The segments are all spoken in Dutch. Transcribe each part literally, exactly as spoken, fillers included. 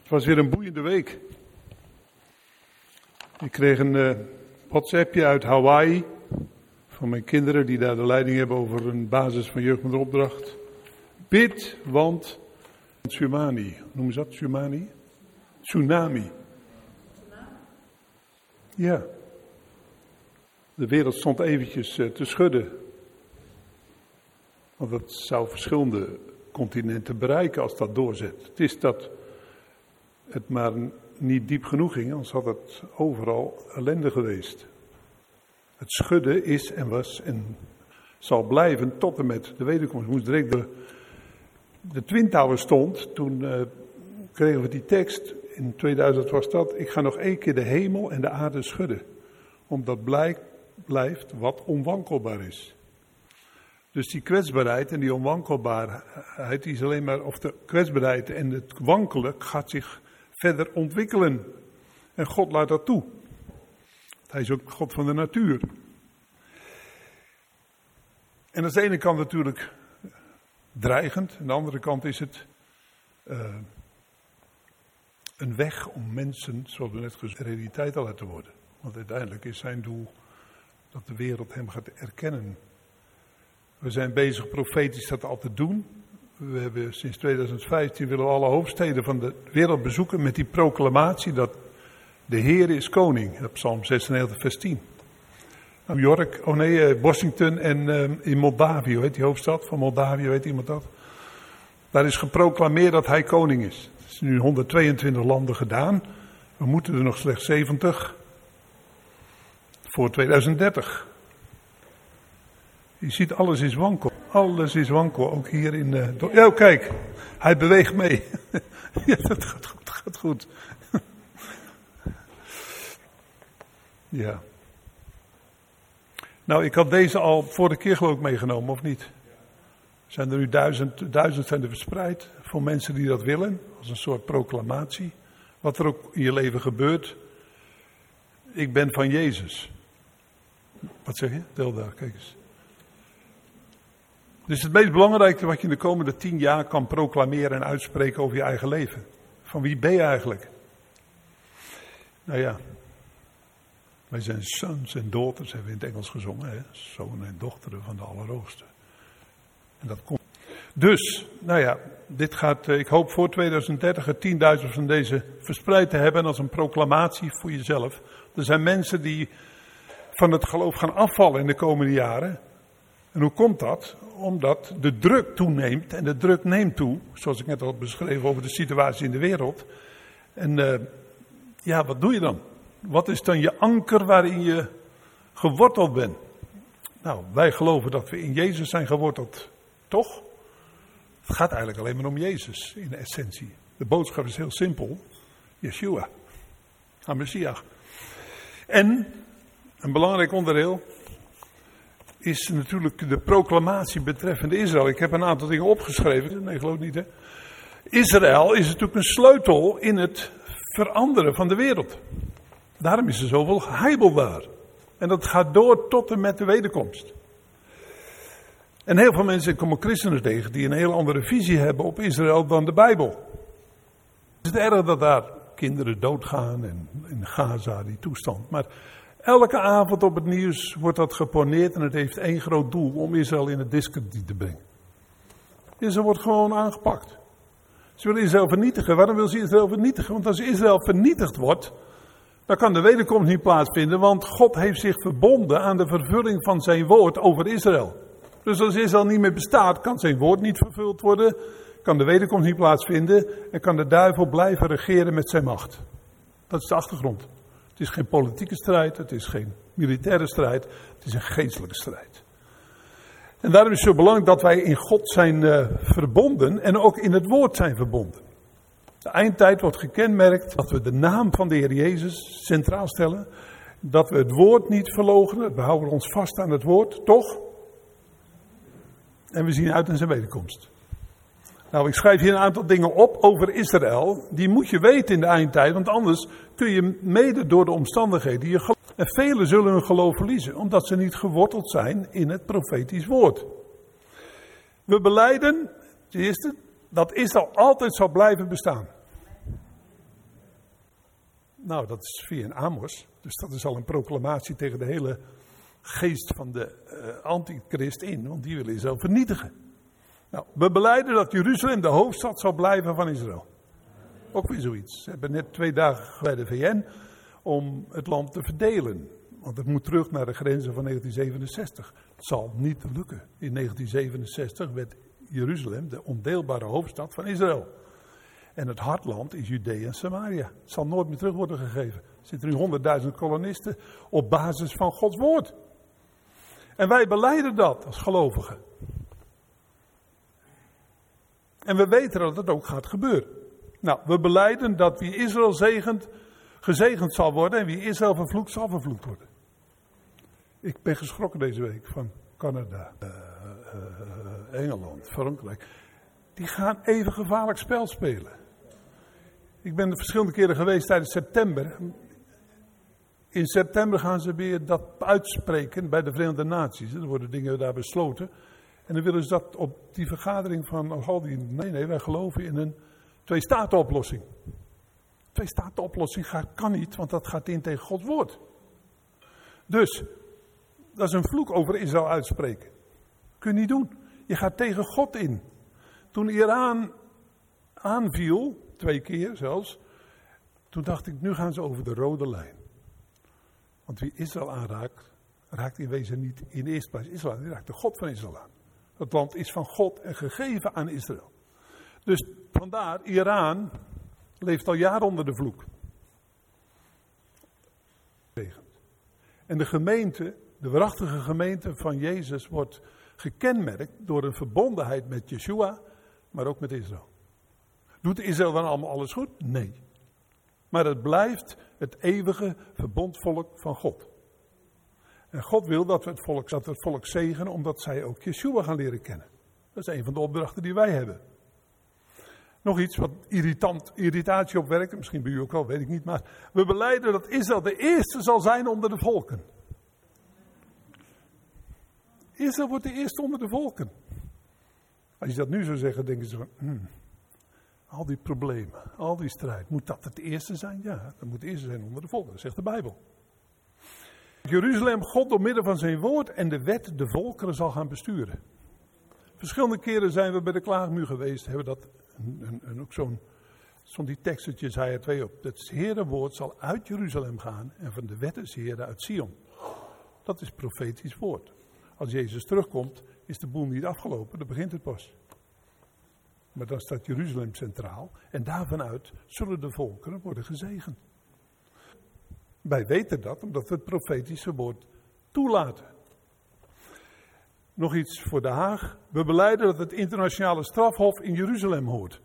Het was weer een boeiende week. Ik kreeg een uh, WhatsAppje uit Hawaii van mijn kinderen die daar de leiding hebben over een basis van jeugd met een opdracht. Bid, want tsunami, noemen ze dat tsunami? Tsunami. Ja. De wereld stond eventjes uh, te schudden. Want dat zou verschillende continenten bereiken als dat doorzet. Het is dat het maar niet diep genoeg ging, anders had het overal ellende geweest. Het schudden is en was en zal blijven tot en met de wederkomst. Moest direct de, de Twin Tower stond, toen uh, kregen we die tekst, in tweeduizend was dat, ik ga nog één keer de hemel en de aarde schudden. Omdat blijk, blijft wat onwankelbaar is. Dus die kwetsbaarheid en die onwankelbaarheid, die is alleen maar, of de kwetsbaarheid en het wankelen gaat zich verder ontwikkelen. En God laat dat toe. Hij is ook God van de natuur. En aan de ene kant natuurlijk dreigend, aan de andere kant is het uh, een weg om mensen, zoals we net gezegd, realiteit te laten worden. Want uiteindelijk is zijn doel dat de wereld hem gaat erkennen. We zijn bezig profetisch dat al te doen. We hebben sinds tweeduizend vijftien willen we alle hoofdsteden van de wereld bezoeken met die proclamatie dat de Heer is koning. Dat Psalm zesennegentig vers tien. New York, oh nee, Washington en uh, in Moldavië, weet die hoofdstad van Moldavië, weet iemand dat? Daar is geproclameerd dat hij koning is. Het is nu in honderdtweeëntwintig landen gedaan. We moeten er nog slechts zeventig voor tweeduizend dertig. Je ziet, alles is wankel. Alles is wankel, ook hier in de... Uh, ja, kijk, hij beweegt mee. Ja, dat gaat goed, dat gaat goed. Ja. Nou, ik had deze al vorige keer geloof ik meegenomen, of niet? Zijn er nu duizend, duizend zijn er verspreid voor mensen die dat willen, als een soort proclamatie. Wat er ook in je leven gebeurt. Ik ben van Jezus. Wat zeg je? Deel daar, kijk eens. Dus het meest belangrijke wat je in de komende tien jaar kan proclameren en uitspreken over je eigen leven. Van wie ben je eigenlijk? Nou ja, wij zijn sons en daughters, hebben we in het Engels gezongen. Hè? Zonen en dochteren van de Allerhoogste. En dat komt. Dus, nou ja, dit gaat, ik hoop voor tweeduizend dertig er tienduizend van deze verspreid te hebben als een proclamatie voor jezelf. Er zijn mensen die van het geloof gaan afvallen in de komende jaren. En hoe komt dat? Omdat de druk toeneemt en de druk neemt toe, zoals ik net al beschreven over de situatie in de wereld. En uh, ja, wat doe je dan? Wat is dan je anker waarin je geworteld bent? Nou, wij geloven dat we in Jezus zijn geworteld, toch? Het gaat eigenlijk alleen maar om Jezus in de essentie. De boodschap is heel simpel. Yeshua, HaMashiach. En een belangrijk onderdeel is natuurlijk de proclamatie betreffende Israël. Ik heb een aantal dingen opgeschreven. Nee, geloof niet, hè. Israël is natuurlijk een sleutel in het veranderen van de wereld. Daarom is er zoveel heibel daar. En dat gaat door tot en met de wederkomst. En heel veel mensen komen christenen tegen die een heel andere visie hebben op Israël dan de Bijbel. Het is erg dat daar kinderen doodgaan en in Gaza, die toestand. Maar elke avond op het nieuws wordt dat geponeerd en het heeft één groot doel, om Israël in het discrediet te brengen. Israël wordt gewoon aangepakt. Ze willen Israël vernietigen. Waarom wil ze Israël vernietigen? Want als Israël vernietigd wordt, dan kan de wederkomst niet plaatsvinden, want God heeft zich verbonden aan de vervulling van zijn woord over Israël. Dus als Israël niet meer bestaat, kan zijn woord niet vervuld worden, kan de wederkomst niet plaatsvinden en kan de duivel blijven regeren met zijn macht. Dat is de achtergrond. Het is geen politieke strijd, het is geen militaire strijd, het is een geestelijke strijd. En daarom is het zo belangrijk dat wij in God zijn uh, verbonden en ook in het woord zijn verbonden. De eindtijd wordt gekenmerkt dat we de naam van de Heer Jezus centraal stellen. Dat we het woord niet verloochenen, we houden ons vast aan het woord, toch? En we zien uit naar zijn wederkomst. Nou, ik schrijf hier een aantal dingen op over Israël. Die moet je weten in de eindtijd, want anders kun je mede door de omstandigheden je geloof. En velen zullen hun geloof verliezen, omdat ze niet geworteld zijn in het profetisch woord. We belijden, ten eerste, dat Israël altijd zal blijven bestaan. Nou, dat is via een Amos. Dus dat is al een proclamatie tegen de hele geest van de uh, antichrist in. Want die willen Israël vernietigen. Nou, we belijden dat Jeruzalem de hoofdstad zal blijven van Israël. Ook weer zoiets. Ze hebben net twee dagen bij de V N om het land te verdelen. Want het moet terug naar de grenzen van negentien zevenenzestig. Het zal niet lukken. In negentien zevenenzestig werd Jeruzalem de ondeelbare hoofdstad van Israël. En het hartland is Judea en Samaria. Het zal nooit meer terug worden gegeven. Er zitten nu honderdduizend kolonisten op basis van Gods woord. En wij belijden dat als gelovigen. En we weten dat het ook gaat gebeuren. Nou, we belijden dat wie Israël zegent, gezegend zal worden. En wie Israël vervloekt, zal vervloekt worden. Ik ben geschrokken deze week van Canada, uh, uh, Engeland, Frankrijk. Die gaan even gevaarlijk spel spelen. Ik ben er verschillende keren geweest tijdens september. In september gaan ze weer dat uitspreken bij de Verenigde Naties. Er worden dingen daar besloten. En dan willen ze dat op die vergadering van... Oh, die, nee, nee, wij geloven in een twee-staten-oplossing. Twee-staten-oplossing kan niet, want dat gaat in tegen Gods woord. Dus, dat is een vloek over Israël uitspreken. Kun je niet doen. Je gaat tegen God in. Toen Iran aanviel, twee keer zelfs, toen dacht ik, nu gaan ze over de rode lijn. Want wie Israël aanraakt, raakt in wezen niet in de eerste plaats Israël, die raakt de God van Israël aan. Het land is van God en gegeven aan Israël. Dus vandaar, Iran leeft al jaren onder de vloek. En de gemeente, de waarachtige gemeente van Jezus wordt gekenmerkt door een verbondenheid met Yeshua, maar ook met Israël. Doet Israël dan allemaal alles goed? Nee. Maar het blijft het eeuwige verbondvolk van God. En God wil dat we het volk, dat we het volk zegenen, omdat zij ook Yeshua gaan leren kennen. Dat is een van de opdrachten die wij hebben. Nog iets wat irritant, irritatie opwerkt, misschien bij u ook wel, weet ik niet. Maar we belijden dat Israël de eerste zal zijn onder de volken. Israël wordt de eerste onder de volken. Als je dat nu zou zeggen, denken ze van... Hmm, al die problemen, al die strijd, moet dat het eerste zijn? Ja, dat moet het eerste zijn onder de volken, dat zegt de Bijbel. Jeruzalem, God door middel van zijn woord en de wet de volkeren zal gaan besturen. Verschillende keren zijn we bij de klaagmuur geweest, hebben dat, en, en ook zo'n, zo'n die tekstetje zei er twee op. Het Heere woord zal uit Jeruzalem gaan en van de wet is Heere uit Sion. Dat is profetisch woord. Als Jezus terugkomt, is de boel niet afgelopen, dan begint het pas. Maar dan staat Jeruzalem centraal en daarvanuit zullen de volkeren worden gezegend. Wij weten dat omdat we het profetische woord toelaten. Nog iets voor Den Haag. We belijden dat het internationale strafhof in Jeruzalem hoort.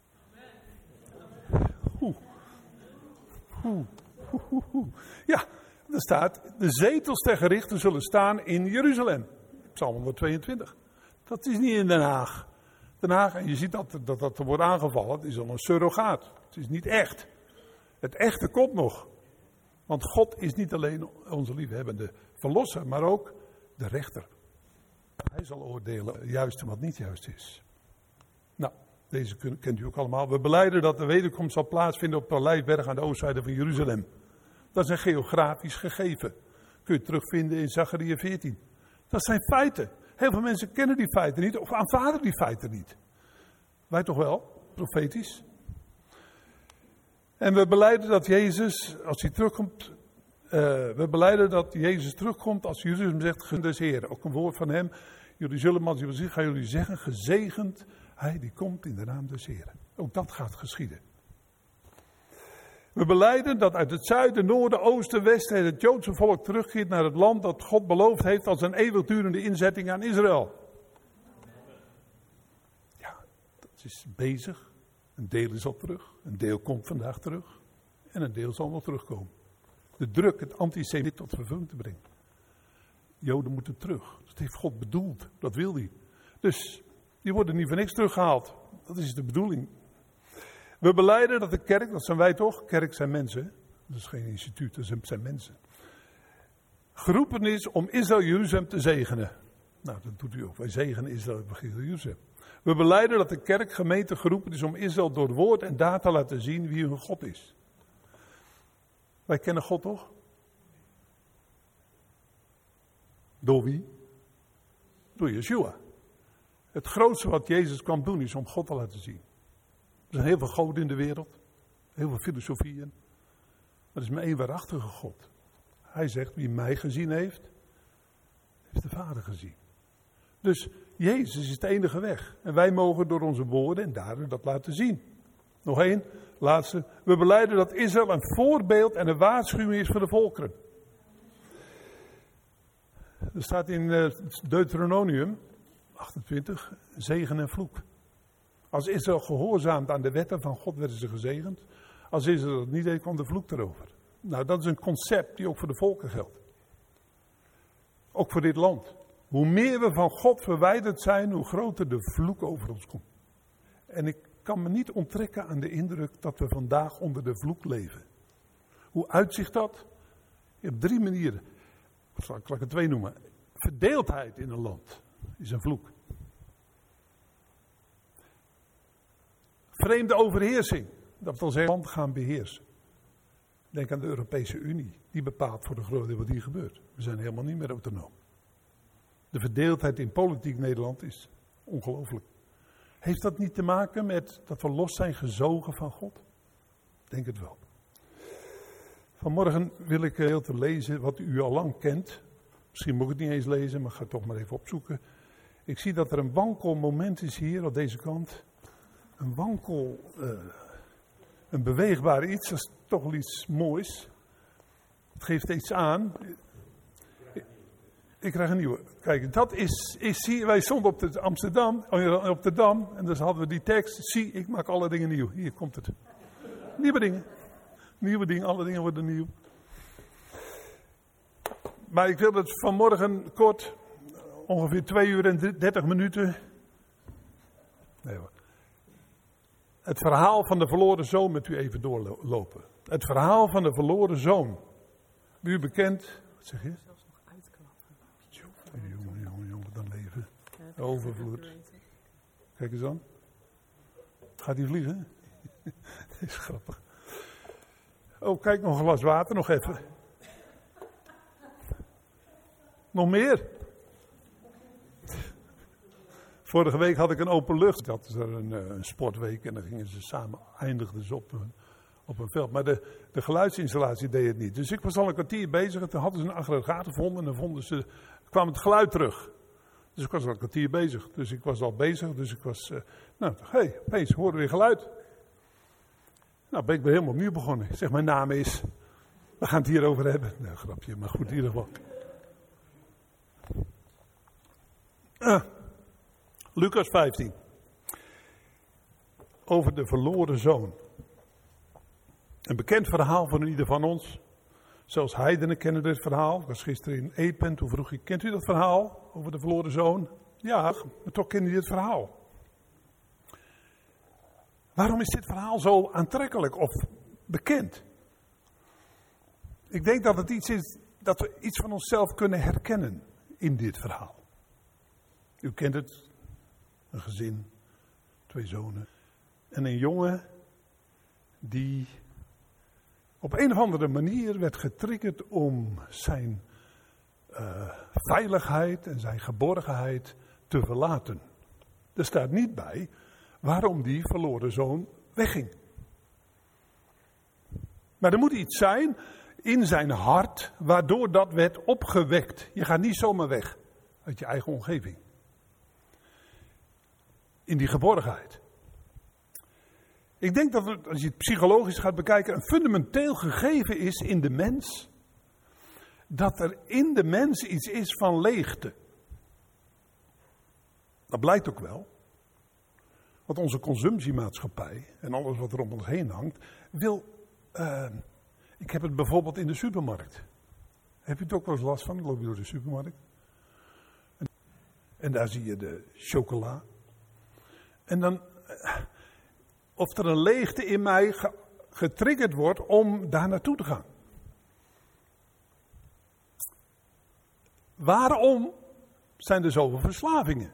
Oeh. Oeh. Oeh. Oeh. Ja, er staat, de zetels der gerichten zullen staan in Jeruzalem. Psalm honderdtweeëntwintig. Dat is niet in Den Haag. Den Haag, en je ziet dat dat, dat er wordt aangevallen, het is al een surrogaat. Het is niet echt. Het echte komt nog. Want God is niet alleen onze liefhebbende verlosser, maar ook de rechter. Hij zal oordelen juist en wat niet juist is. Nou, deze kent u ook allemaal. We belijden dat de wederkomst zal plaatsvinden op de Olijfberg aan de oostzijde van Jeruzalem. Dat is een geografisch gegeven. Kun je terugvinden in Zacharia veertien. Dat zijn feiten. Heel veel mensen kennen die feiten niet of aanvaarden die feiten niet. Wij toch wel, profetisch. En we belijden dat Jezus, als hij terugkomt, uh, we belijden dat Jezus terugkomt als Jeruzalem zegt, des Heren. Ook een woord van hem. Jullie zullen, als jullie zien, gaan jullie zeggen, gezegend, hij die komt in de naam des Heren. Ook dat gaat geschieden. We belijden dat uit het zuiden, noorden, oosten, westen het Joodse volk terugkeert naar het land dat God beloofd heeft als een eeuwigdurende inzetting aan Israël. Ja, dat is bezig. Een deel is al terug, een deel komt vandaag terug en een deel zal nog terugkomen. De druk, het antisemitisme tot vervulling te brengen. Joden moeten terug. Dat heeft God bedoeld, dat wil hij. Dus die worden niet voor niks teruggehaald. Dat is de bedoeling. We belijden dat de kerk, dat zijn wij toch, kerk zijn mensen, dat is geen instituut, dat zijn mensen, geroepen is om Israël Jeruzalem te zegenen. Nou, dat doet u ook. Wij zegenen Israël Jeruzalem. We belijden dat de kerk, gemeente geroepen is om Israël door woord en daad te laten zien wie hun God is. Wij kennen God toch? Door wie? Door Yeshua. Het grootste wat Jezus kwam doen is om God te laten zien. Er zijn heel veel goden in de wereld. Heel veel filosofieën. Maar het is maar één waarachtige God. Hij zegt, wie mij gezien heeft, heeft de Vader gezien. Dus Jezus is de enige weg. En wij mogen door onze woorden en daden dat laten zien. Nog één, laatste. We belijden dat Israël een voorbeeld en een waarschuwing is voor de volkeren. Er staat in Deuteronomium achtentwintig, zegen en vloek. Als Israël gehoorzaamt aan de wetten van God, werden ze gezegend. Als Israël dat niet deed, kwam de vloek erover. Nou, dat is een concept die ook voor de volken geldt. Ook voor dit land. Hoe meer we van God verwijderd zijn, hoe groter de vloek over ons komt. En ik kan me niet onttrekken aan de indruk dat we vandaag onder de vloek leven. Hoe uitzicht dat? Je hebt drie manieren. Ik zal ik er twee noemen. Verdeeldheid in een land is een vloek. Vreemde overheersing. Dat wil zeggen, land gaan beheersen. Denk aan de Europese Unie. Die bepaalt voor de grote deel wat hier gebeurt. We zijn helemaal niet meer autonoom. De verdeeldheid in politiek Nederland is ongelooflijk. Heeft dat niet te maken met dat we los zijn gezogen van God? Ik denk het wel. Vanmorgen wil ik heel te lezen wat u al lang kent. Misschien moet ik het niet eens lezen, maar ik ga het toch maar even opzoeken. Ik zie dat er een wankel moment is hier op deze kant. Een wankel, uh, een beweegbaar iets, dat is toch wel iets moois. Het geeft iets aan. Ik, ik krijg een nieuwe. Kijk, dat is, is zie, wij stonden op de Amsterdam, op de Dam, en dus hadden we die tekst. Zie, ik maak alle dingen nieuw. Hier komt het. Nieuwe dingen. Nieuwe dingen, alle dingen worden nieuw. Maar ik wil het vanmorgen kort, ongeveer twee uur en dertig minuten. Nee hoor. Het verhaal van de verloren zoon met u even doorlopen. Het verhaal van de verloren zoon. Wie u bekend? Wat zeg je? Zelfs nog uitklappen. Jongen, jongen, jongen, dan leven. Overvloed. Kijk eens aan. Gaat hij vliegen? Dat is grappig. Oh, kijk, nog een glas water, nog even. Nog meer? Vorige week had ik een open lucht. Dat is er een, een sportweek en dan gingen ze samen, eindigden ze op een, op een veld. Maar de, de geluidsinstallatie deed het niet. Dus ik was al een kwartier bezig en toen hadden ze een aggregaat gevonden en dan vonden ze, kwam het geluid terug. Dus ik was al een kwartier bezig. Dus ik was al bezig, dus ik was, uh, nou, hé, hey, opeens hoorden we weer geluid. Nou, ben ik weer helemaal opnieuw begonnen. Ik zeg, mijn naam is, we gaan het hierover hebben. Nou, grapje, maar goed, in ieder geval. Ah. Lucas vijftien. Over de verloren zoon. Een bekend verhaal van ieder van ons. Zelfs heidenen kennen dit verhaal. Ik was gisteren in Epen, toen vroeg ik, kent u dat verhaal over de verloren zoon? Ja, maar toch kennen jullie het verhaal. Waarom is dit verhaal zo aantrekkelijk of bekend? Ik denk dat het iets is, dat we iets van onszelf kunnen herkennen in dit verhaal. U kent het. Een gezin, twee zonen. En een jongen die op een of andere manier werd getriggerd om zijn uh, veiligheid en zijn geborgenheid te verlaten. Er staat niet bij waarom die verloren zoon wegging. Maar er moet iets zijn in zijn hart waardoor dat werd opgewekt. Je gaat niet zomaar weg uit je eigen omgeving. In die geborgenheid. Ik denk dat het, als je het psychologisch gaat bekijken, een fundamenteel gegeven is in de mens. Dat er in de mens iets is van leegte. Dat blijkt ook wel. Want onze consumptiemaatschappij en alles wat er om ons heen hangt, wil... Uh, ik heb het bijvoorbeeld in de supermarkt. Heb je het ook wel eens last van? Ik loop je door de supermarkt. En, en daar zie je de chocola. En dan, of er een leegte in mij getriggerd wordt om daar naartoe te gaan. Waarom zijn er zoveel verslavingen?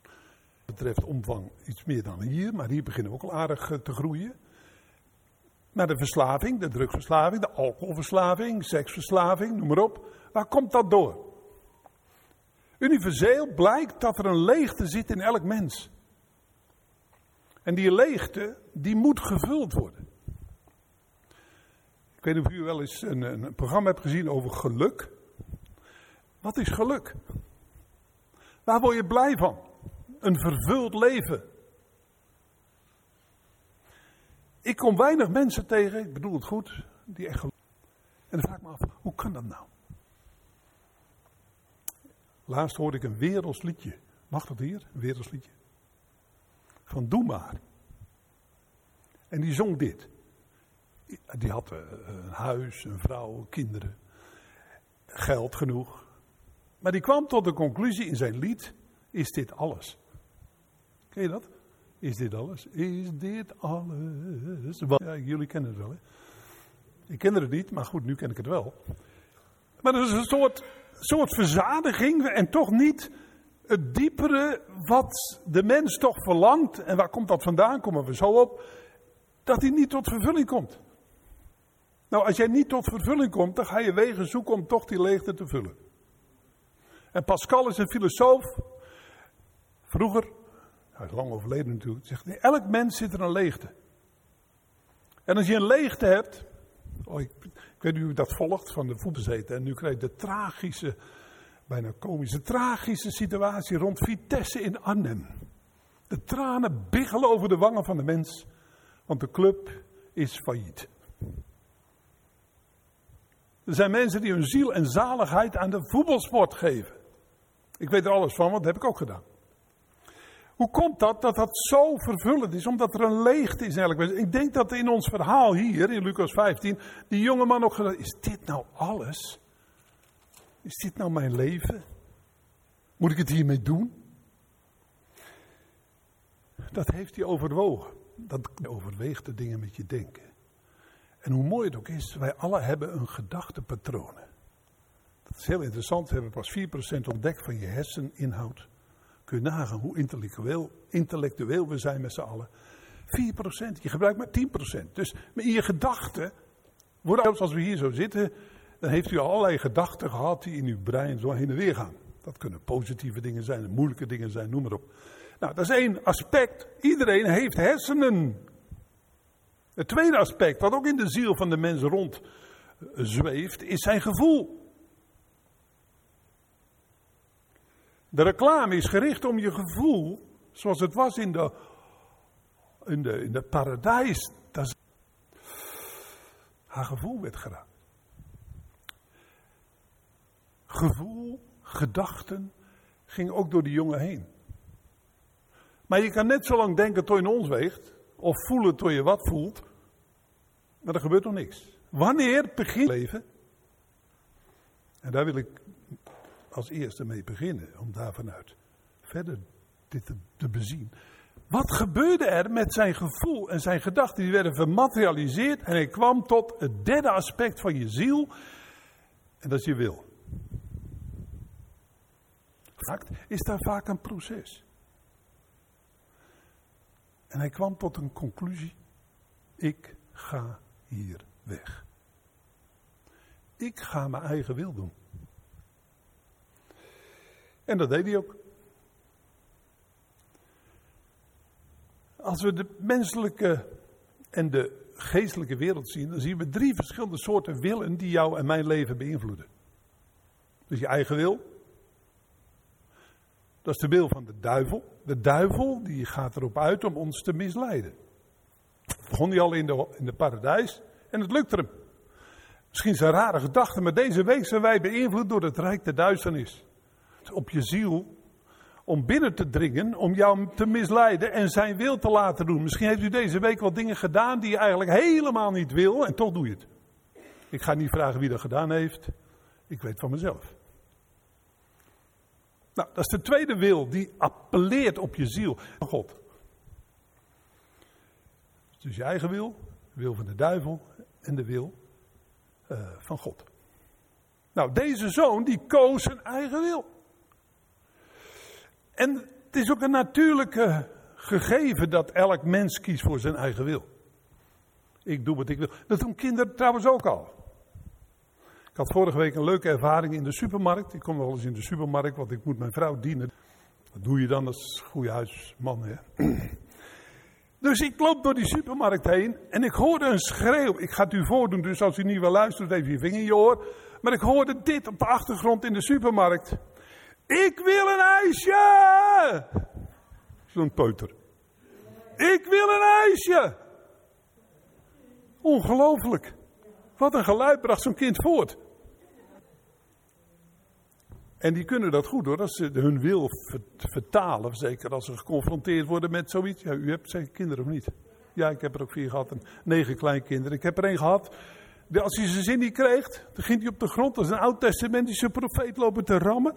Dat betreft omvang iets meer dan hier, maar hier beginnen we ook al aardig te groeien. naar de verslaving, de drugsverslaving, de alcoholverslaving, seksverslaving, noem maar op. Waar komt dat door? Universeel blijkt dat er een leegte zit in elk mens. En die leegte, die moet gevuld worden. Ik weet niet of u wel eens een, een programma hebt gezien over geluk. Wat is geluk? Waar word je blij van? Een vervuld leven. Ik kom weinig mensen tegen, ik bedoel het goed, die echt geluk. En dan vraag ik me af, hoe kan dat nou? Laatst hoorde ik een werelds liedje. Mag dat hier? Een werelds liedje. Van Doe Maar. En die zong dit. Die had een huis, een vrouw, kinderen. Geld genoeg. Maar die kwam tot de conclusie in zijn lied. Is dit alles? Ken je dat? Is dit alles? Is dit alles? Ja, jullie kennen het wel, hè? Ik kende het niet, maar goed, nu ken ik het wel. Maar dat is een soort, soort verzadiging en toch niet het diepere wat de mens toch verlangt. En waar komt dat vandaan? Komen we zo op. Dat hij niet tot vervulling komt. Nou, als jij niet tot vervulling komt, dan ga je wegen zoeken om toch die leegte te vullen. En Pascal is een filosoof. Vroeger, hij is lang overleden natuurlijk, zegt hij, elk mens zit er een leegte. En als je een leegte hebt, oh, ik, ik weet niet hoe u dat volgt van de voetbezeten, en nu krijg je de tragische, bijna komische, tragische situatie rond Vitesse in Arnhem. De tranen biggelen over de wangen van de mens, want de club is failliet. Er zijn mensen die hun ziel en zaligheid aan de voetbalsport geven. Ik weet er alles van, want dat heb ik ook gedaan. Hoe komt dat, dat dat zo vervullend is? Omdat er een leegte is in elk mens. Ik denk dat in ons verhaal hier, in Lucas vijftien, die jonge man ook gedacht, is dit nou alles? Is dit nou mijn leven? Moet ik het hiermee doen? Dat heeft hij overwogen. Dat overweegt de dingen met je denken. En hoe mooi het ook is, wij alle hebben een gedachtepatroon. Dat is heel interessant, we hebben pas vier procent ontdekt van je herseninhoud. Kun je nagaan hoe intellectueel, intellectueel we zijn met z'n allen. vier procent, je gebruikt maar tien procent. Dus in je gedachten, zelfs als we hier zo zitten, dan heeft u allerlei gedachten gehad die in uw brein zo heen en weer gaan. Dat kunnen positieve dingen zijn, moeilijke dingen zijn, noem maar op. Nou, dat is één aspect. Iedereen heeft hersenen. Het tweede aspect, wat ook in de ziel van de mens rond zweeft, is zijn gevoel. De reclame is gericht om je gevoel, zoals het was in de, in de, in de paradijs. Dat is, haar gevoel werd geraakt. Gevoel, gedachten, ging ook door die jongen heen. Maar je kan net zo lang denken tot je in ons weegt, of voelen tot je wat voelt, maar er gebeurt nog niks. Wanneer begint het leven? En daar wil ik als eerste mee beginnen, om daar vanuit verder dit te, te bezien. Wat gebeurde er met zijn gevoel en zijn gedachten? Die werden vermaterialiseerd en hij kwam tot het derde aspect van je ziel. En dat is je wil. Is daar vaak een proces. En hij kwam tot een conclusie. Ik ga hier weg. Ik ga mijn eigen wil doen. En dat deed hij ook. Als we de menselijke en de geestelijke wereld zien, dan zien we drie verschillende soorten willen die jou en mijn leven beïnvloeden. Dus je eigen wil. Dat is de wil van de duivel. De duivel die gaat erop uit om ons te misleiden. Begon hij al in de, in de paradijs en het lukte hem. Misschien zijn rare gedachten, maar deze week zijn wij beïnvloed door het rijk der duisternis. Op je ziel, om binnen te dringen, om jou te misleiden en zijn wil te laten doen. Misschien heeft u deze week wel dingen gedaan die je eigenlijk helemaal niet wil en toch doe je het. Ik ga niet vragen wie dat gedaan heeft, ik weet van mezelf. Nou, dat is de tweede wil, die appelleert op je ziel van God. Dus je eigen wil, de wil van de duivel en de wil uh, van God. Nou, deze zoon die koos zijn eigen wil. En het is ook een natuurlijke gegeven dat elk mens kiest voor zijn eigen wil. Ik doe wat ik wil. Dat doen kinderen trouwens ook al. Ik had vorige week een leuke ervaring in de supermarkt. Ik kom nog wel eens in de supermarkt, want ik moet mijn vrouw dienen. Wat doe je dan als goede huisman, hè? Dus ik loop door die supermarkt heen en ik hoorde een schreeuw. Ik ga het u voordoen, dus als u niet wil luisteren, even je vinger in je oor. Maar ik hoorde dit op de achtergrond in de supermarkt. Ik wil een ijsje! Zo'n peuter. Ik wil een ijsje! Ongelooflijk. Wat een geluid bracht zo'n kind voort. En die kunnen dat goed hoor, als ze hun wil vertalen. Zeker als ze geconfronteerd worden met zoiets. Ja, u hebt zeker kinderen of niet? Ja, ik heb er ook vier gehad en negen kleinkinderen. Ik heb er één gehad. Als hij zijn zin niet kreeg, dan ging hij op de grond als een oud-testamentische profeet lopen te rammen.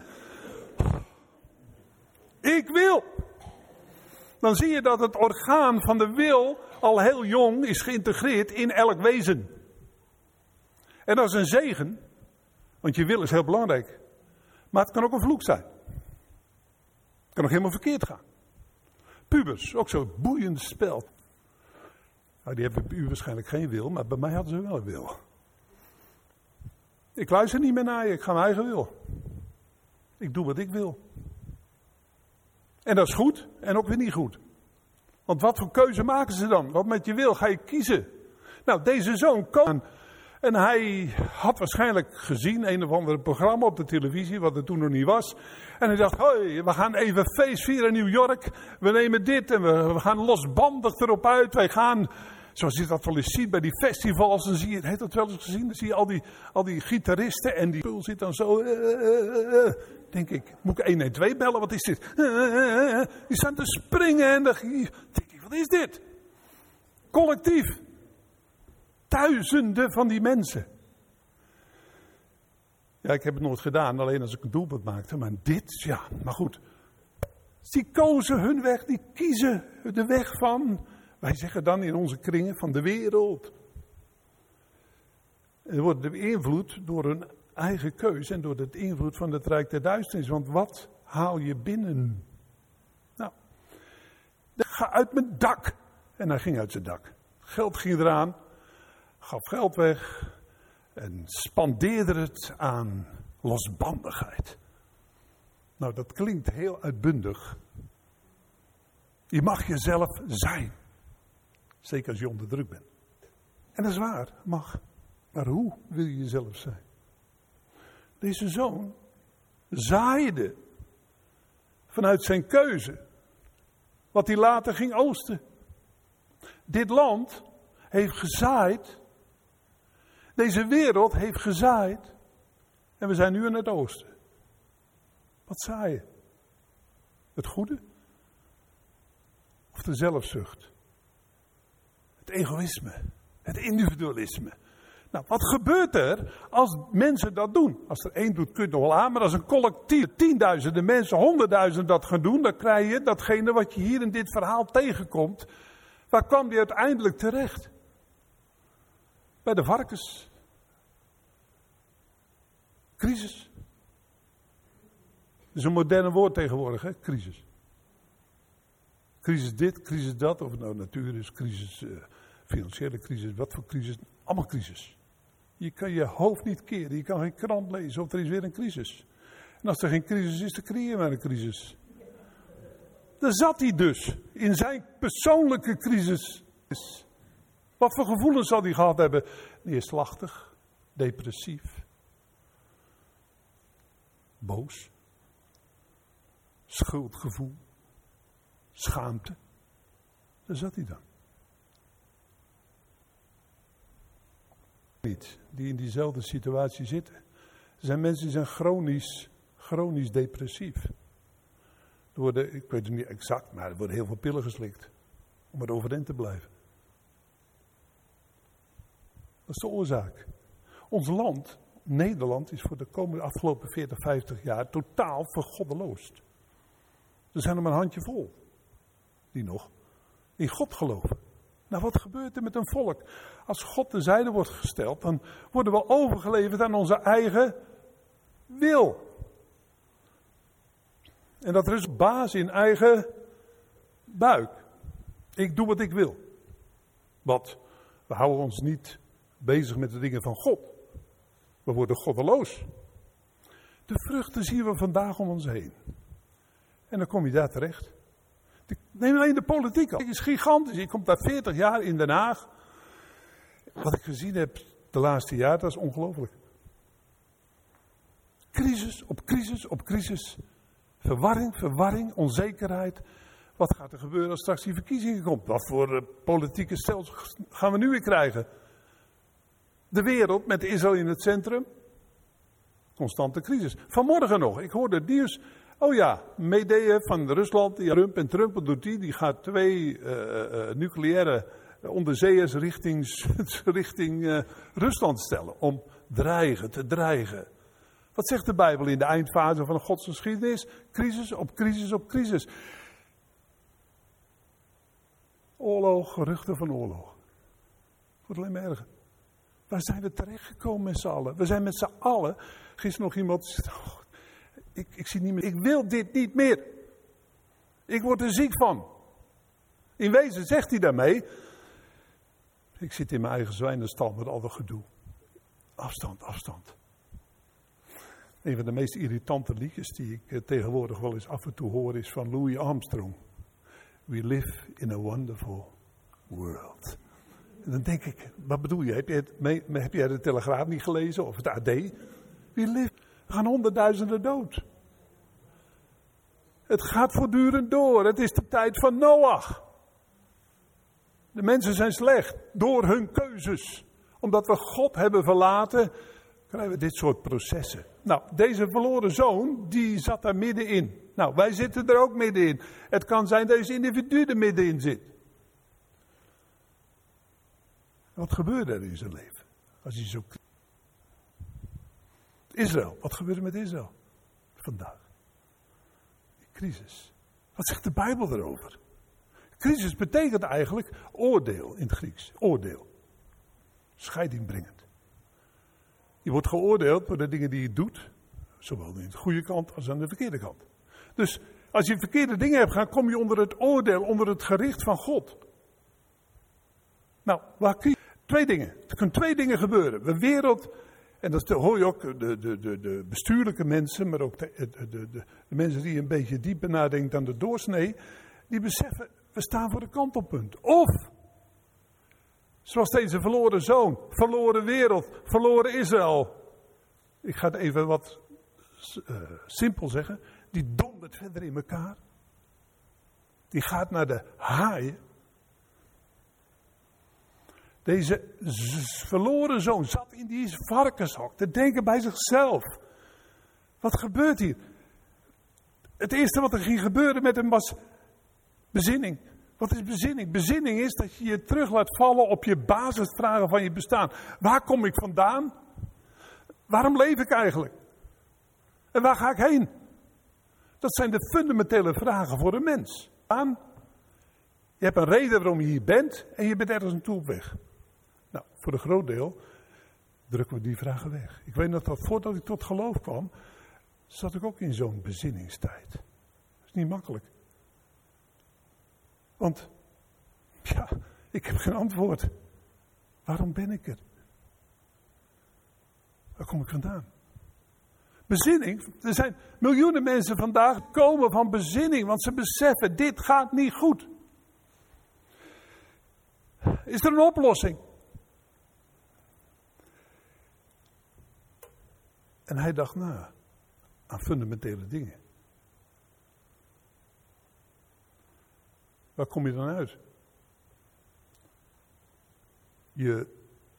Ik wil. Dan zie je dat het orgaan van de wil al heel jong is geïntegreerd in elk wezen. En dat is een zegen, want je wil is heel belangrijk. Maar het kan ook een vloek zijn. Het kan ook helemaal verkeerd gaan. Pubers, ook zo'n boeiend spel. Nou, die hebben bij u waarschijnlijk geen wil, maar bij mij hadden ze wel een wil. Ik luister niet meer naar je, ik ga mijn eigen wil. Ik doe wat ik wil. En dat is goed en ook weer niet goed. Want wat voor keuze maken ze dan? Wat met je wil ga je kiezen. Nou, deze zoon kwam en hij had waarschijnlijk gezien een of ander programma op de televisie, wat er toen nog niet was. En hij dacht, hoi, we gaan even feest vieren in New York. We nemen dit en we, we gaan losbandig erop uit. Wij gaan, zoals je dat wel eens ziet bij die festivals, dan zie je, heeft dat wel eens gezien? Dan zie je al die, al die gitaristen en die spul zit dan zo. Uh, uh, uh, denk ik, moet ik honderdtwaalf bellen? Wat is dit? Uh, uh, uh, die staan te springen en dan denk ik, wat is dit? Collectief. Duizenden van die mensen. Ja, ik heb het nooit gedaan, alleen als ik een doelpunt maakte. Maar dit, ja, maar goed. Die kozen hun weg, die kiezen de weg van, wij zeggen dan in onze kringen, van de wereld. En worden beïnvloed door hun eigen keuze en door het invloed van het Rijk der Duisternis. Want wat haal je binnen? Nou, ga uit mijn dak. En hij ging uit zijn dak. Geld ging eraan. Gaf geld weg en spandeerde het aan losbandigheid. Nou, dat klinkt heel uitbundig. Je mag jezelf zijn. Zeker als je onder druk bent. En dat is waar, mag. Maar hoe wil je jezelf zijn? Deze zoon zaaide vanuit zijn keuze wat hij later ging oosten. Dit land heeft gezaaid. Deze wereld heeft gezaaid. En we zijn nu in het oosten. Wat zaai je? Het goede? Of de zelfzucht? Het egoïsme? Het individualisme? Nou, wat gebeurt er als mensen dat doen? Als er één doet, kun je het nog wel aan. Maar als een collectief, tienduizenden mensen, honderdduizenden dat gaan doen, dan krijg je datgene wat je hier in dit verhaal tegenkomt. Waar kwam die uiteindelijk terecht? Bij de varkens. Crisis. Dat is een moderne woord tegenwoordig, hè? Crisis. Crisis dit, crisis dat, of het nou natuur is, crisis, uh, financiële crisis, wat voor crisis. Allemaal crisis. Je kan je hoofd niet keren, je kan geen krant lezen of er is weer een crisis. En als er geen crisis is, dan creëer je maar een crisis. Daar zat hij dus, in zijn persoonlijke crisis. Wat voor gevoelens zal hij gehad hebben? Neerslachtig, depressief, boos, schuldgevoel, schaamte. Daar zat hij dan. Niet, die in diezelfde situatie zitten. Er zijn mensen die zijn chronisch, chronisch depressief. Er worden, ik weet het niet exact, maar er worden heel veel pillen geslikt. Om er overeind te blijven. Dat is de oorzaak. Ons land, Nederland, is voor de komende afgelopen veertig, vijftig jaar totaal vergoddeloosd. Er zijn er maar een handjevol die nog in God geloven. Nou, wat gebeurt er met een volk? Als God terzijde wordt gesteld, dan worden we overgeleverd aan onze eigen wil. En dat rust op baas in eigen buik. Ik doe wat ik wil. Wat We houden ons niet bezig met de dingen van God. We worden goddeloos. De vruchten zien we vandaag om ons heen. En dan kom je daar terecht. Neem alleen de politiek al. Het is gigantisch. Ik kom daar veertig jaar in Den Haag. Wat ik gezien heb de laatste jaren, dat is ongelooflijk. Crisis op crisis op crisis. Verwarring, verwarring, onzekerheid. Wat gaat er gebeuren als straks die verkiezingen komt? Wat voor uh, politieke stelsel gaan we nu weer krijgen? De wereld met Israël in het centrum. Constante crisis. Vanmorgen nog, ik hoorde het nieuws. Oh ja, Medea van Rusland, die Trump en Trump, wat doet die? Die gaat twee uh, uh, nucleaire onderzeeërs richting, richting uh, Rusland stellen. Om dreigen, te dreigen. Wat zegt de Bijbel in de eindfase van de godsgeschiedenis? Crisis op crisis op crisis. Oorlog, geruchten van oorlog. Het wordt alleen maar erger. Waar zijn we terechtgekomen met z'n allen? We zijn met z'n allen. Gisteren nog iemand die zegt, oh, ik, ik zie niet meer. Ik wil dit niet meer. Ik word er ziek van. In wezen zegt hij daarmee. Ik zit in mijn eigen zwijnenstal met al dat gedoe. Afstand, afstand. Een van de meest irritante liedjes die ik eh, tegenwoordig wel eens af en toe hoor is van Louis Armstrong. We live in a wonderful world. En dan denk ik, wat bedoel je? Heb, je het mee, heb jij de Telegraaf niet gelezen of het A D? We live. Er gaan honderdduizenden dood. Het gaat voortdurend door. Het is de tijd van Noach. De mensen zijn slecht door hun keuzes. Omdat we God hebben verlaten, krijgen we dit soort processen. Nou, deze verloren zoon, die zat daar middenin. Nou, wij zitten er ook middenin. Het kan zijn dat deze individu er middenin zit. Wat gebeurde er in zijn leven? Als hij zo... Israël, wat gebeurt er met Israël vandaag? Die crisis. Wat zegt de Bijbel erover? Crisis betekent eigenlijk oordeel in het Grieks. Oordeel. Scheiding brengend. Je wordt geoordeeld door de dingen die je doet. Zowel in de goede kant als aan de verkeerde kant. Dus als je verkeerde dingen hebt gedaan, kom je onder het oordeel, onder het gericht van God. Nou, waar crisis? Twee dingen. Er kunnen twee dingen gebeuren. De wereld, en dat hoor je ook de, de, de, de bestuurlijke mensen, maar ook de, de, de, de mensen die een beetje dieper nadenken dan de doorsnee, die beseffen, we staan voor een kantelpunt. Of, zoals deze verloren zoon, verloren wereld, verloren Israël. Ik ga het even wat uh, simpel zeggen. Die dondert verder in elkaar. Die gaat naar de haaien. Deze z- verloren zoon zat in die varkenshok te denken bij zichzelf. Wat gebeurt hier? Het eerste wat er ging gebeuren met hem was bezinning. Wat is bezinning? Bezinning is dat je je terug laat vallen op je basisvragen van je bestaan. Waar kom ik vandaan? Waarom leef ik eigenlijk? En waar ga ik heen? Dat zijn de fundamentele vragen voor een mens. Aan, je hebt een reden waarom je hier bent en je bent ergens naartoe op weg. Nou, voor een groot deel drukken we die vragen weg. Ik weet nog dat voordat ik tot geloof kwam, zat ik ook in zo'n bezinningstijd. Dat is niet makkelijk. Want, ja, ik heb geen antwoord. Waarom ben ik er? Waar kom ik vandaan? Bezinning, er zijn miljoenen mensen vandaag komen van bezinning, want ze beseffen, dit gaat niet goed. Is er een oplossing? En hij dacht na aan fundamentele dingen. Waar kom je dan uit? Je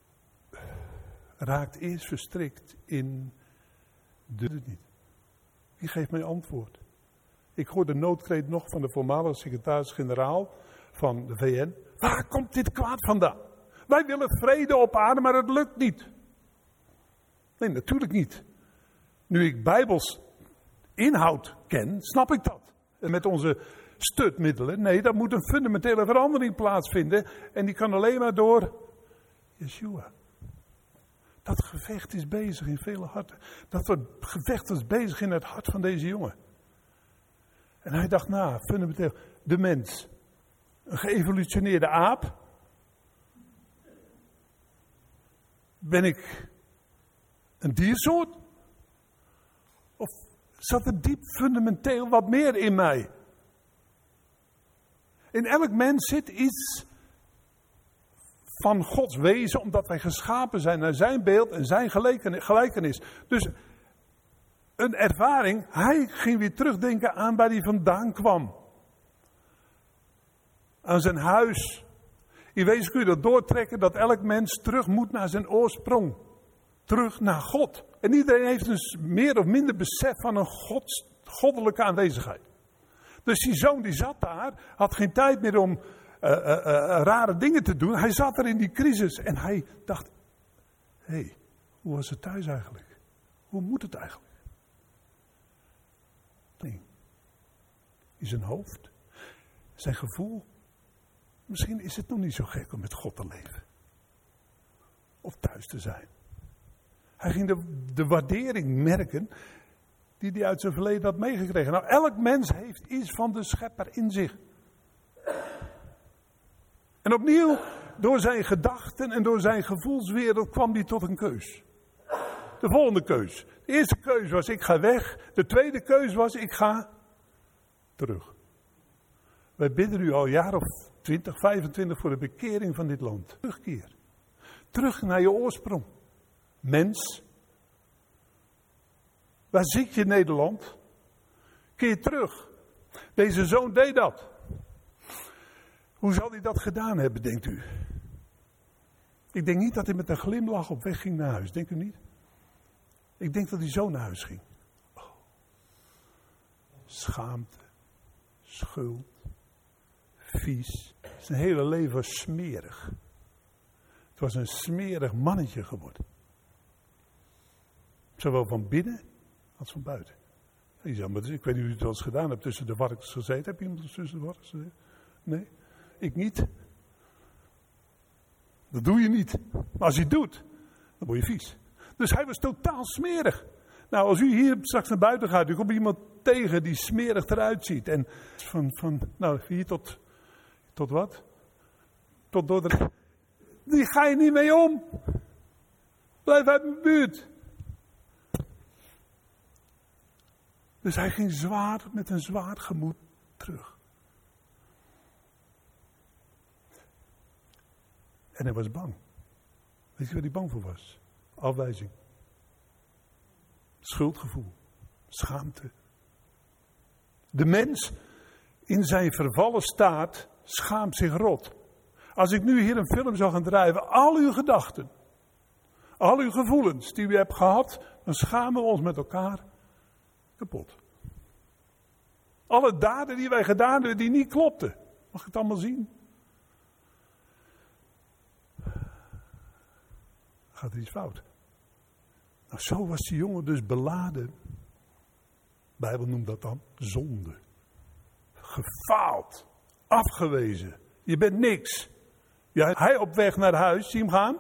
raakt eerst verstrikt in de het niet. Wie geeft mij antwoord? Ik hoor de noodkreet nog van de voormalige secretaris-generaal van de V N. Waar komt dit kwaad vandaan? Wij willen vrede op aarde, maar het lukt niet. Nee, natuurlijk niet. Nu ik Bijbels inhoud ken, snap ik dat. En met onze stutmiddelen. Nee, daar moet een fundamentele verandering plaatsvinden. En die kan alleen maar door Yeshua. Dat gevecht is bezig in vele harten. Dat gevecht is bezig in het hart van deze jongen. En hij dacht na, fundamenteel, de mens. Een geëvolutioneerde aap. Ben ik een diersoort? Of zat er diep fundamenteel wat meer in mij? In elk mens zit iets van Gods wezen, omdat wij geschapen zijn naar zijn beeld en zijn gelijkenis. Dus een ervaring, hij ging weer terugdenken aan waar hij vandaan kwam. Aan zijn huis. In wezen kun je dat doortrekken dat elk mens terug moet naar zijn oorsprong. Terug naar God. En iedereen heeft dus meer of minder besef van een gods, goddelijke aanwezigheid. Dus die zoon die zat daar, had geen tijd meer om uh, uh, uh, rare dingen te doen. Hij zat er in die crisis en hij dacht, hé, hey, hoe was het thuis eigenlijk? Hoe moet het eigenlijk? Nee. In zijn hoofd, zijn gevoel. Misschien is het nog niet zo gek om met God te leven. Of thuis te zijn. Hij ging de, de waardering merken die hij uit zijn verleden had meegekregen. Nou, elk mens heeft iets van de schepper in zich. En opnieuw, door zijn gedachten en door zijn gevoelswereld kwam hij tot een keus. De volgende keus. De eerste keus was, ik ga weg. De tweede keus was, ik ga terug. Wij bidden u al een jaar of twintig, vijfentwintig voor de bekering van dit land. Terugkeer. Terug naar je oorsprong. Mens. Waar zit je, Nederland? Keer terug. Deze zoon deed dat. Hoe zal hij dat gedaan hebben, denkt u? Ik denk niet dat hij met een glimlach op weg ging naar huis. Denkt u niet? Ik denk dat hij zo naar huis ging. Oh. Schaamte. Schuld. Vies. Zijn hele leven was smerig. Het was een smerig mannetje geworden. Zowel van binnen als van buiten. Je zei, maar ik weet niet of u het wel eens gedaan hebt, tussen de varkens gezeten. Heb je iemand tussen de varkens gezeten? Nee, ik niet. Dat doe je niet. Maar als je het doet, dan word je vies. Dus hij was totaal smerig. Nou, als u hier straks naar buiten gaat, u komt iemand tegen die smerig eruit ziet. En van, van nou, hier tot, tot wat? Tot door de... Die ga je niet mee om. Blijf uit mijn buurt. Dus hij ging zwaar, met een zwaar gemoed terug. En hij was bang. Weet je waar hij bang voor was? Afwijzing. Schuldgevoel. Schaamte. De mens in zijn vervallen staat schaamt zich rot. Als ik nu hier een film zou gaan drijven, al uw gedachten, al uw gevoelens die u hebt gehad, dan schamen we ons met elkaar kapot. Alle daden die wij gedaan hebben die niet klopten. Mag ik het allemaal zien? Gaat er iets fout? Nou, zo was die jongen dus beladen. De Bijbel noemt dat dan zonde. Gefaald. Afgewezen. Je bent niks. Ja, hij op weg naar huis, zie hem gaan.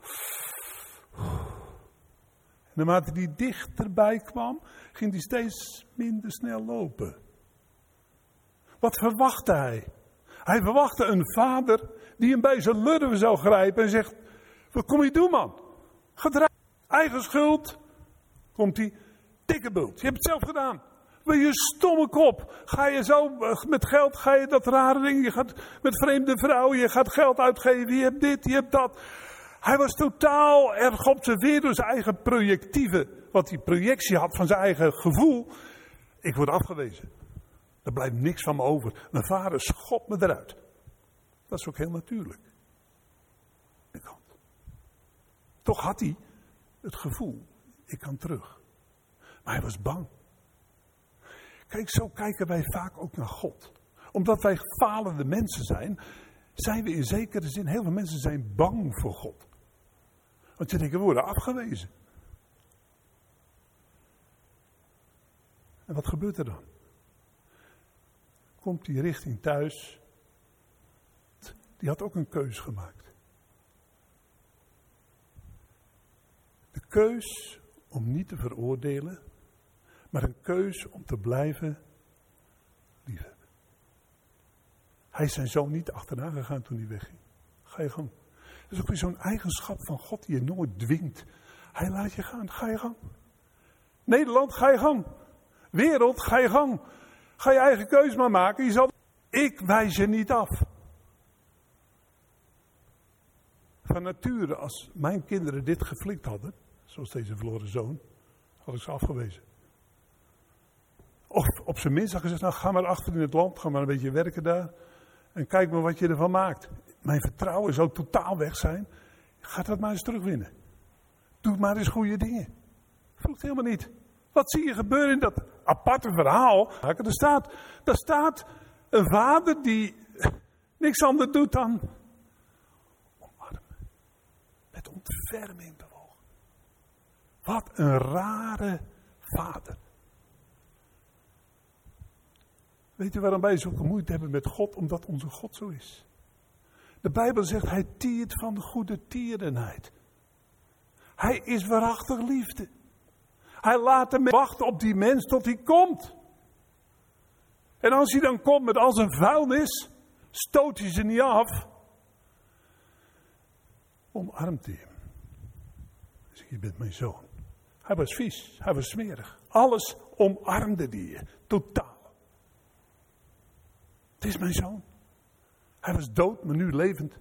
En naarmate hij dichterbij kwam, ging hij steeds minder snel lopen. Wat verwachtte hij? Hij verwachtte een vader die hem bij zijn lurven zou grijpen en zegt, wat kom je doen, man? Gedraai. Eigen schuld. Komt hij, dikke bult. Je hebt het zelf gedaan. Met je stomme kop. Ga je zo met geld, ga je dat rare ding. Je gaat met vreemde vrouwen, je gaat geld uitgeven. Je hebt dit, je hebt dat. Hij was totaal erg geobserveerd door zijn eigen projectieven. Wat die projectie had van zijn eigen gevoel. Ik word afgewezen. Er blijft niks van me over. Mijn vader schopt me eruit. Dat is ook heel natuurlijk. Toch had hij het gevoel, ik kan terug. Maar hij was bang. Kijk, zo kijken wij vaak ook naar God. Omdat wij falende mensen zijn, zijn we in zekere zin, heel veel mensen zijn bang voor God. Want je denkt, we worden afgewezen. En wat gebeurt er dan? Komt hij richting thuis. Die had ook een keus gemaakt. De keus om niet te veroordelen, maar een keus om te blijven liefhebben. Hij is zijn zoon niet achterna gegaan toen hij wegging. Ga je gang. Dat is ook weer zo'n eigenschap van God die je nooit dwingt. Hij laat je gaan, ga je gang. Nederland, ga je gang. Wereld, ga je gang. Ga je eigen keus maar maken. Je zal... Ik wijs je niet af. Van nature, als mijn kinderen dit geflikt hadden, zoals deze verloren zoon, had ik ze afgewezen. Of op zijn minst had ik gezegd, nou ga maar achter in het land, ga maar een beetje werken daar. En kijk maar wat je ervan maakt. Mijn vertrouwen zou totaal weg zijn. Ga dat maar eens terugwinnen. Doe maar eens goede dingen. Vroeg het helemaal niet. Wat zie je gebeuren in dat aparte verhaal? Er staat, daar staat een vader die niks anders doet dan omarmen. Met ontferming bewogen. Wat een rare vader. Weet je waarom wij zulke moeite hebben met God? Omdat onze God zo is. De Bijbel zegt, hij tiert van de goede tierenheid. Hij is waarachtig liefde. Hij laat hem wachten op die mens tot hij komt. En als hij dan komt met al zijn vuilnis, stoot hij ze niet af. Omarmt hij hem. Hij zegt, je bent mijn zoon. Hij was vies, hij was smerig. Alles omarmde hij je, totaal. Het is mijn zoon. Hij was dood, maar nu levend.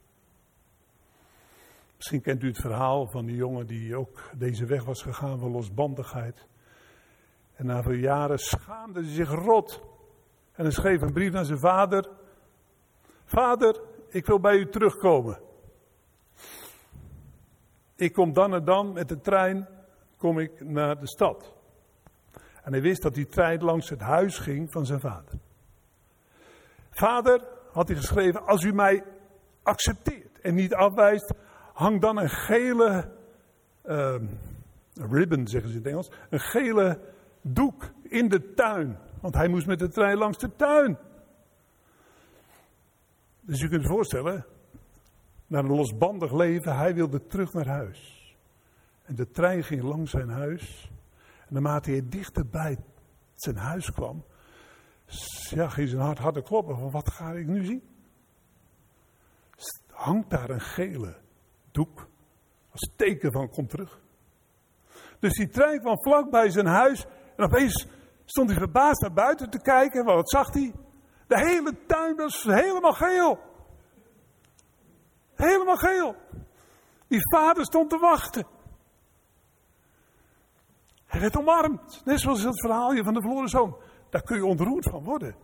Misschien kent u het verhaal van die jongen die ook deze weg was gegaan van losbandigheid. En na veel jaren schaamde hij zich rot. En hij schreef een brief naar zijn vader. Vader, ik wil bij u terugkomen. Ik kom dan en dan met de trein, kom ik naar de stad. En hij wist dat die trein langs het huis ging van zijn vader. Vader, had hij geschreven, als u mij accepteert en niet afwijst, hang dan een gele uh, ribbon, zeggen ze in het Engels, een gele doek in de tuin. Want hij moest met de trein langs de tuin. Dus je kunt je voorstellen, naar een losbandig leven, hij wilde terug naar huis. En de trein ging langs zijn huis. En naarmate hij dichter bij zijn huis kwam, ja, ging zijn hart harder kloppen. Van wat ga ik nu zien? Hangt daar een gele doek. Als teken van kom terug. Dus die trein kwam vlak bij zijn huis. En opeens stond hij verbaasd naar buiten te kijken. Wat zag hij? De hele tuin was helemaal geel. Helemaal geel. Die vader stond te wachten. Hij werd omarmd. Net zoals het verhaalje van de verloren zoon. Daar kun je ontroerd van worden.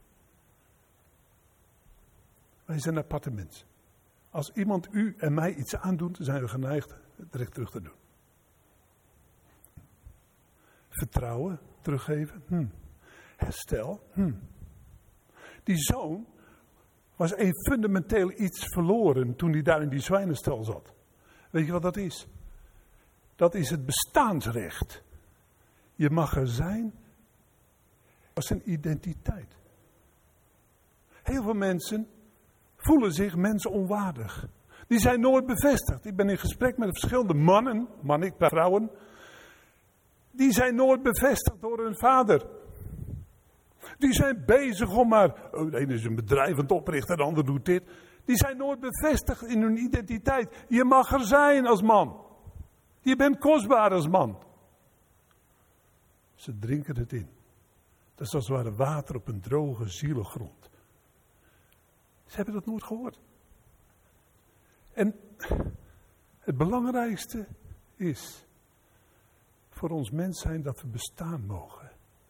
Wij zijn aparte mensen. Als iemand u en mij iets aandoet, zijn we geneigd het direct terug te doen. Vertrouwen, teruggeven. Hm. Herstel. Hm. Die zoon was een fundamenteel iets verloren toen hij daar in die zwijnenstal zat. Weet je wat dat is? Dat is het bestaansrecht. Je mag er zijn als een identiteit. Heel veel mensen voelen zich mensen onwaardig. Die zijn nooit bevestigd. Ik ben in gesprek met verschillende mannen, mannen, ik ben vrouwen. Die zijn nooit bevestigd door hun vader. Die zijn bezig om maar, oh, de ene is een bedrijf aan het oprichten, de ander doet dit. Die zijn nooit bevestigd in hun identiteit. Je mag er zijn als man. Je bent kostbaar als man. Ze drinken het in. Dat is als het ware water op een droge zielegrond. Ze hebben dat nooit gehoord. En het belangrijkste is voor ons mens zijn dat we bestaan mogen.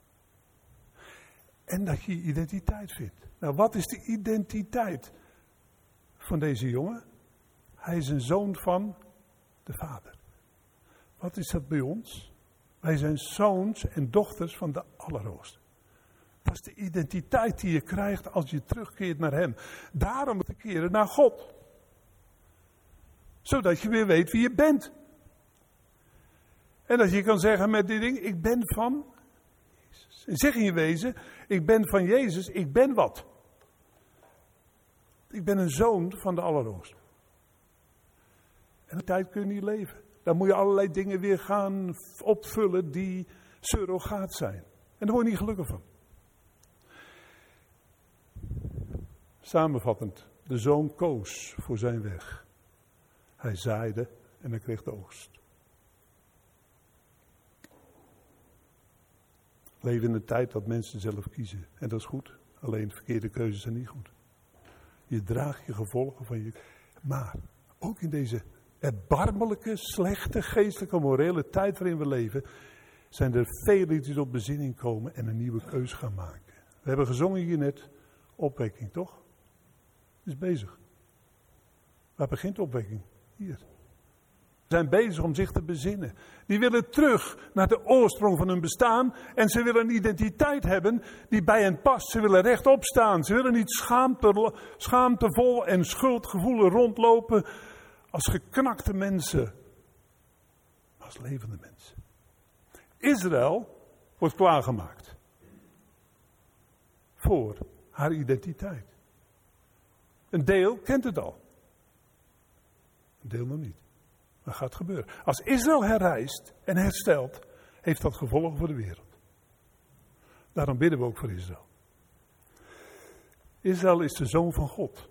En dat je je identiteit vindt. Nou, wat is de identiteit van deze jongen? Hij is een zoon van de vader. Wat is dat bij ons? Wij zijn zoons en dochters van de Allerhoogste. Dat is de identiteit die je krijgt als je terugkeert naar hem. Daarom moet je keren naar God. Zodat je weer weet wie je bent. En dat je kan zeggen met dit ding, ik ben van Jezus. En zeg in je wezen, ik ben van Jezus, ik ben wat? Ik ben een zoon van de Allerhoogste. En die tijd kun je niet leven. Dan moet je allerlei dingen weer gaan opvullen die surrogaat zijn. En daar word je niet gelukkig van. Samenvattend, de zoon koos voor zijn weg. Hij zaaide en hij kreeg de oogst. We leven in een tijd dat mensen zelf kiezen. En dat is goed. Alleen verkeerde keuzes zijn niet goed. Je draagt je gevolgen van je... Maar ook in deze erbarmelijke, slechte, geestelijke, morele tijd waarin we leven... zijn er velen die tot bezinning komen en een nieuwe keus gaan maken. We hebben gezongen hier net opwekking, toch? Het is bezig. Waar begint opwekking? Hier. Ze zijn bezig om zich te bezinnen. Die willen terug naar de oorsprong van hun bestaan. En ze willen een identiteit hebben die bij hen past. Ze willen rechtop staan. Ze willen niet schaamte, schaamtevol en schuldgevoelen rondlopen als geknakte mensen. Maar als levende mensen. Israël wordt klaargemaakt. Voor haar identiteit. Een deel kent het al. Een deel nog niet. Dat gaat gebeuren. Als Israël herrijst en herstelt, heeft dat gevolgen voor de wereld. Daarom bidden we ook voor Israël. Israël is de zoon van God.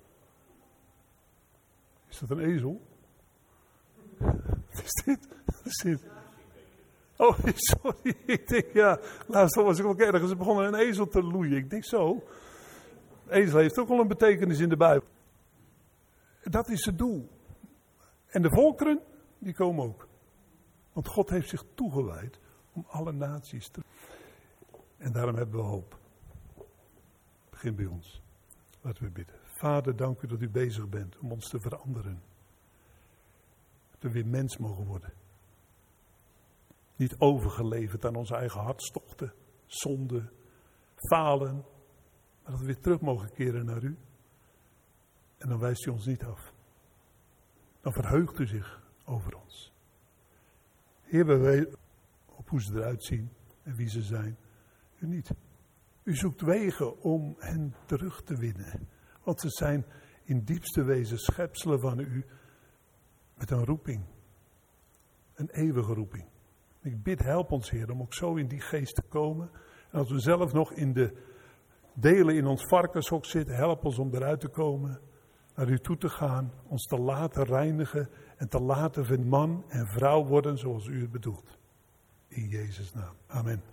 Is dat een ezel? Wat is dit? Wat is dit? Oh, sorry. Ik denk, ja, laatst was ik ook ergens. Ze begonnen een ezel te loeien. Ik denk zo. Ezel heeft ook wel een betekenis in de Bijbel. Dat is het doel. En de volkeren, die komen ook. Want God heeft zich toegewijd om alle naties te... En daarom hebben we hoop. Begin bij ons. Laten we bidden. Vader, dank u dat u bezig bent om ons te veranderen. Dat we weer mens mogen worden. Niet overgeleverd aan onze eigen hartstochten, zonde, falen. Maar dat we weer terug mogen keren naar u. En dan wijst u ons niet af. Dan verheugt u zich over ons. Heer, we weten op hoe ze eruit zien en wie ze zijn. U niet. U zoekt wegen om hen terug te winnen. Want ze zijn in diepste wezen schepselen van u met een roeping. Een eeuwige roeping. Ik bid, help ons, Heer, om ook zo in die geest te komen. En als we zelf nog in de delen in ons varkenshok zitten, help ons om eruit te komen. Naar u toe te gaan, ons te laten reinigen en te laten van man en vrouw worden zoals u het bedoelt. In Jezus' naam. Amen.